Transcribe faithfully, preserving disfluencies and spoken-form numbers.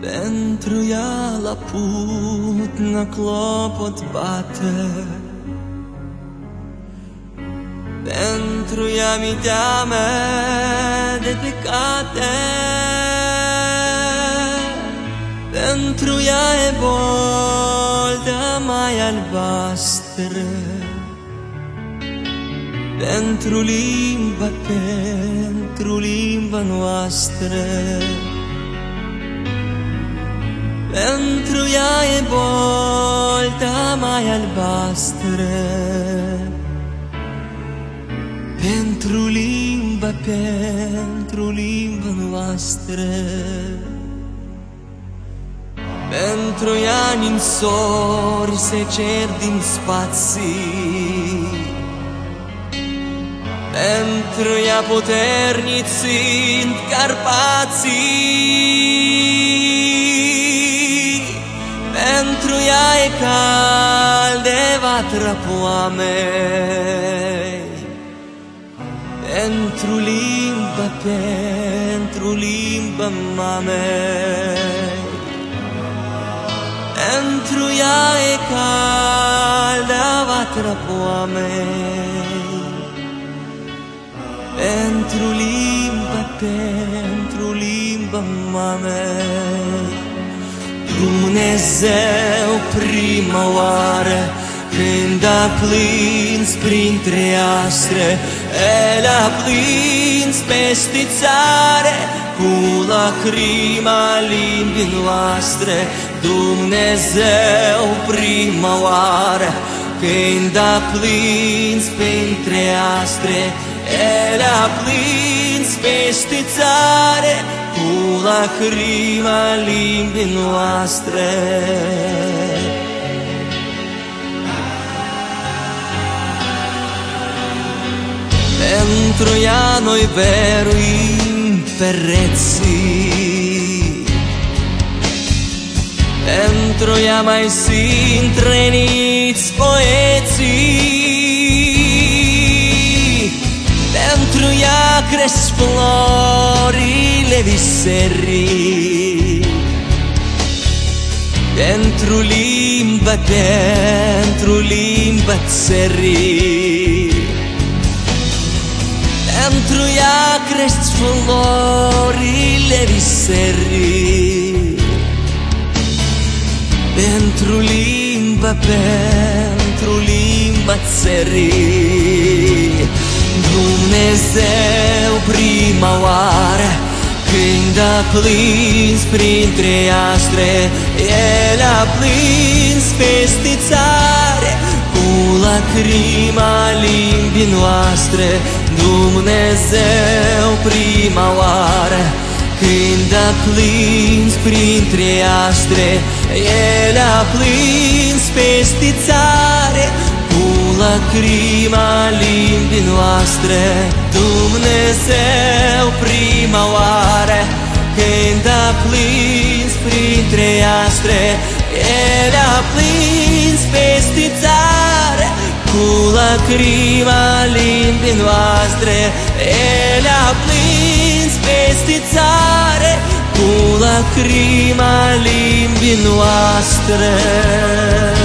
Pentru ea la putna clopot bate, pentru ea mi teame de pecate, pentru ea e bolda mai albastră, pentru limba, pentru limba noastră. Pentru ea e bolta mai albastră, pentru limba, pentru limba noastră. Pentru ea ninsori se cer din spații, pentru ea puternici sunt Carpații. Pentru ea e calde vatra poamei, pentru limba, pentru limba mamei. Pentru ea e calde vatra poamei, pentru limba, pentru limba mamei. Dumnezeu prima oară, când a plâns printre astre, El a plâns peste țară, cu lacrima limbii noastre. Dumnezeu prima oară, când a plâns printre astre, El a plâns peste țară, cu lacrima limbii noastre. Pentru ea noi veruim pereții, pentru ea mai sunt trăniți poeții, pentru ea cresc florile viserii, pentru limba, pentru limba țării. Pentru ea cresc florile viserii, pentru limba, pentru limba țării. Dumnezeu prima oară, când a plâns printre astre, El a plâns peste țară, cu lacrima limbii noastre. Dumnezeu prima oară, când a plâns printre astre, El a plâns peste țară, cu lacrima limbii noastre. Dumnezeu prima oară, când a plâns printre astre, El a plâns peste țară, cu lacrima limbii noastre. El a plâns peste țară, cu lacrima limbii noastre.